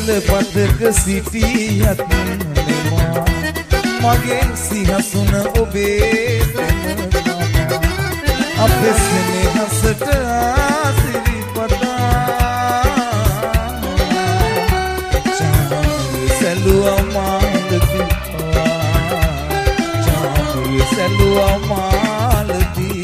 පෙළපතක සිටියත් නෙමා මගේ සිහසුන ඔබේ අපේ සෙනෙහසට ආසිරිපතා චාමරි සැලුවා මාලදී චාමරි සැලුවා මාලදී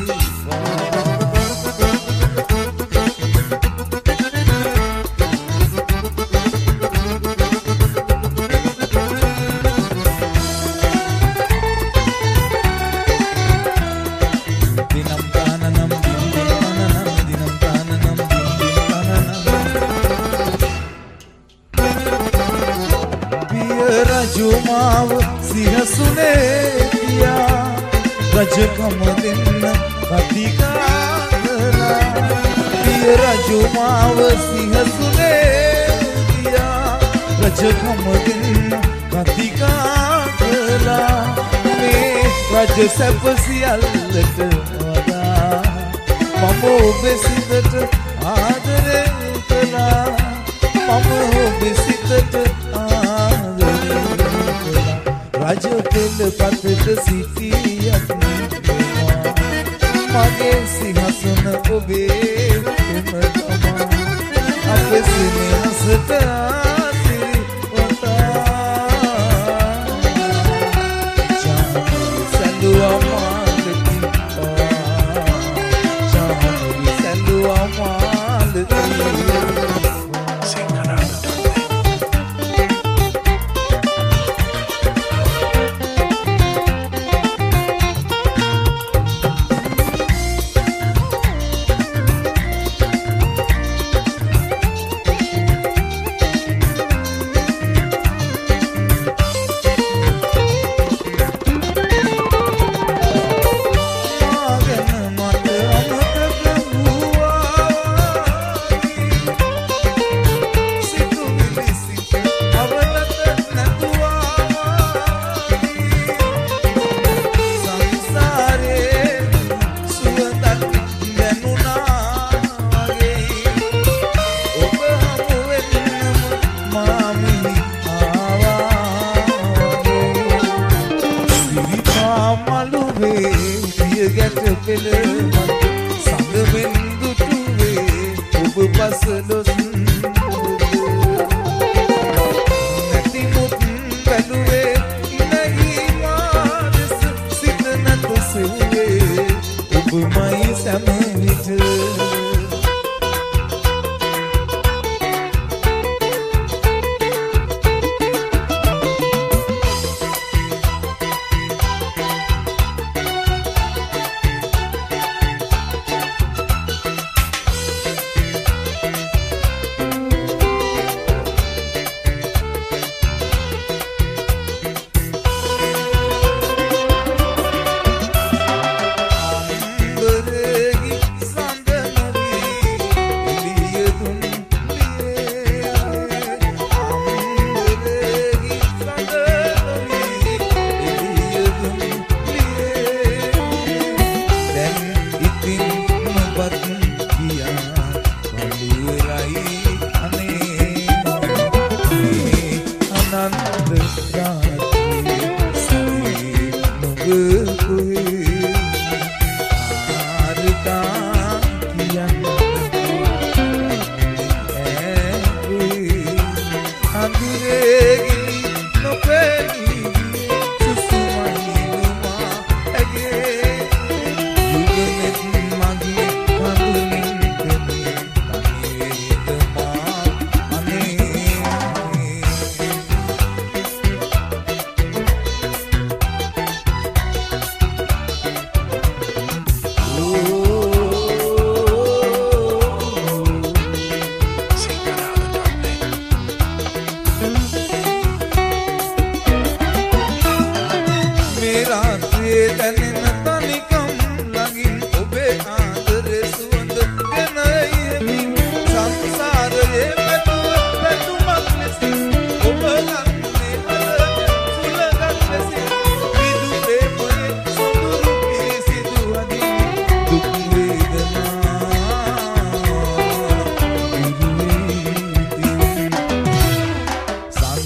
රජුමාව සිහසුනේ තියා රජකම දෙන්න කතිකා කළා පිය රජුමාව සිහසුනේ තියා රජකම දෙන්න කතිකා කළා මේ රජ සැප සියල්ලට වඩා මම ඔබේ සිතට ආදරේ කළා මම ඔබේ සිතට රජ පෙළපතක සිටියත් නෙමා මගේ සිහසුන ඔබේ තමා අපේ සිනහසට ආසිරිපතා චාමරි සැලුවා මාලදී චාමරි සැලුවා මාලදී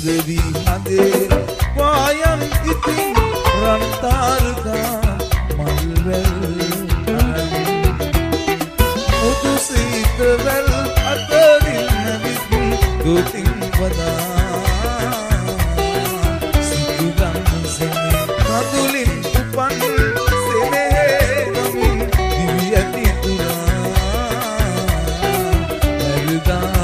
සුන්දරි හදේ වායම් ඉතින් රන්තාරුකා මල්වැල් මුතු සීතවැල් අතරින් නැවිත් ගොතින් වදා සිතුගම් සෙනේ කඳුලින් උපන් සෙනෙහේ නමින් දිවි ඇති තුරා ඇල්දා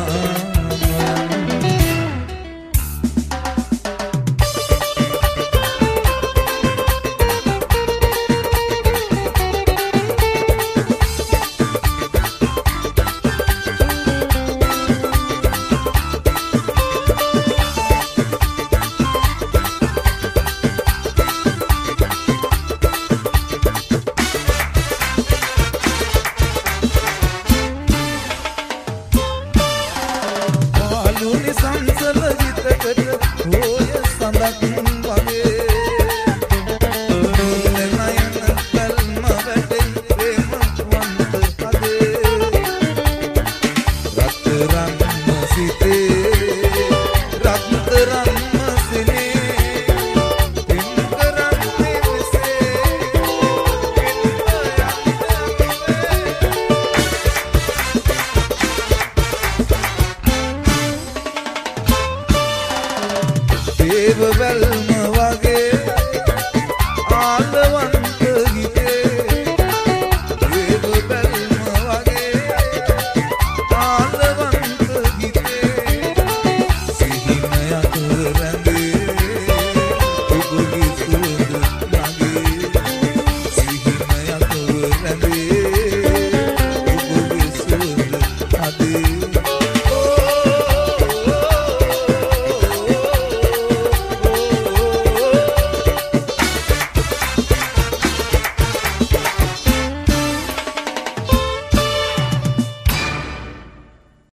well